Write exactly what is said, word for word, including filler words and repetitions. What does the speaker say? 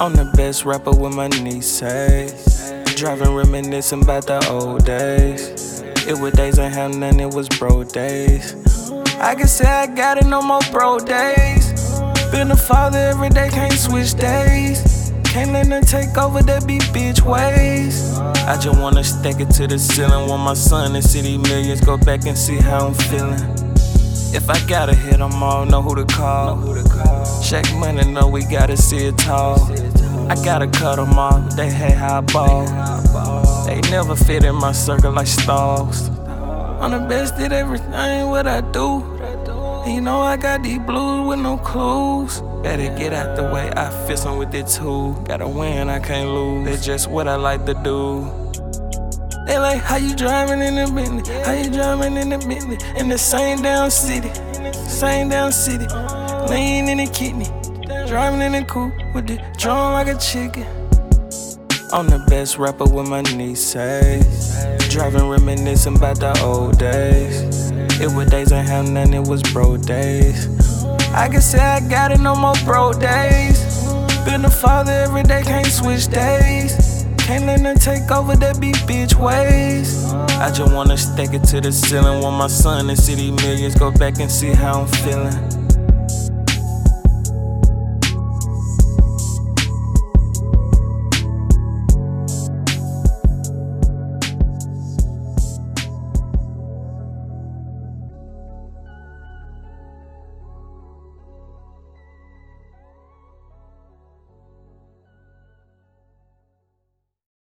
I'm the best rapper with my knees say. Driving, reminiscing about the old days. It was days I had none, it was bro days. I can say I got it, no more bro days. Been a father every day, can't switch days. Can't let them take over, that be bitch ways. I just wanna stack it to the ceiling. Want my son and see these millions, go back and see how I'm feeling. If I gotta hit them all, know who to call. Check money, know we gotta see it tall. I gotta cut them off, they hate how I ball. They never fit in my circle like stalls. I'm the best at everything, what I do. And you know I got these blues with no clues. Better get out the way, I feel some with it too. Gotta win, I can't lose, it's just what I like to do. They like, how you driving in the Bentley? How you driving in the Bentley? In the same down city, same down city. Lean in the kidney, driving in the coupe with the drum like a chicken. I'm the best rapper with my knees say. Driving, reminiscing about the old days. It was days I had none, it was bro days. I can say I got it, no more bro days. Been a father every day, can't switch days. Can't let them take over, that be bitch ways. I just wanna stack it to the ceiling. Want my son and see these millions, go back and see how I'm feeling.